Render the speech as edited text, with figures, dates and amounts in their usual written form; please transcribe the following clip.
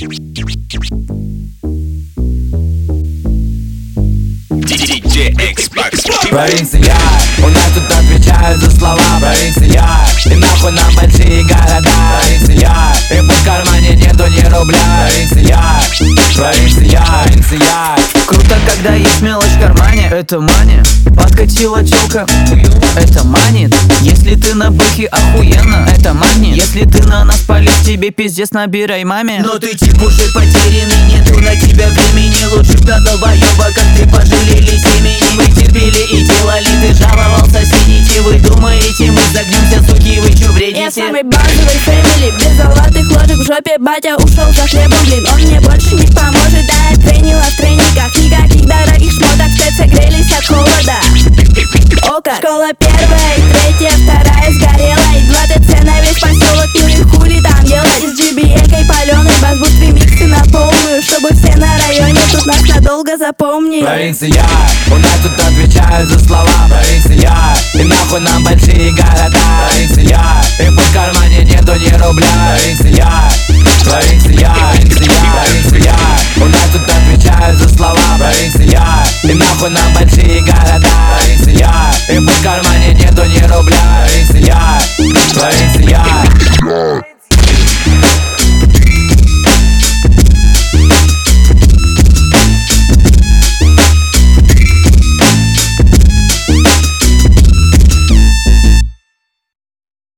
Провинция, у нас тут отвечают за слова. Провинция, и нахуй нам большие города. Провинция, и в кармане нету ни рубля. Провинция, провинция. Круто, когда есть мелочь в кармане. Это мания. Подкатила челка, это манит. Если ты на бэхе, охуенно, это магнит. Если ты на нас палишь, тебе пиздец, набирай маме. Но ты тип уже потерянный, нету на тебя времени. Лучше б на долбоёба, как ты, пожалели семени. Мы терпели и делали, ты жаловался, сидите. Вы думаете, мы загнемся, суки, вы чё бредите? Я самый базовый фэмили, без золотых ложек в жопе. Батя ушел за хлебом, блин, он мне больше не поможет. Да, я тренила в тренингах, никаких дорогих шмоток. Все согрелись от холода. Ока, школа первая и третья, вторая сгорела. И 2 ТЦ на весь поселок, ну и хули там делать. С GBA-кой палёной, бас-буст ремиксы на полную, чтобы все на районе тут нас надолго запомнили. Провинция, у нас тут отвечают за слова. Провинция, и нахуй нам большие города. Провинция, и в кармане нету ни рубля. Провинция, провинция, у нас тут отвечают за слова. Провинция, и нахуй нам большие города. Провинция, и в кармане нету ни рубля. Провинция.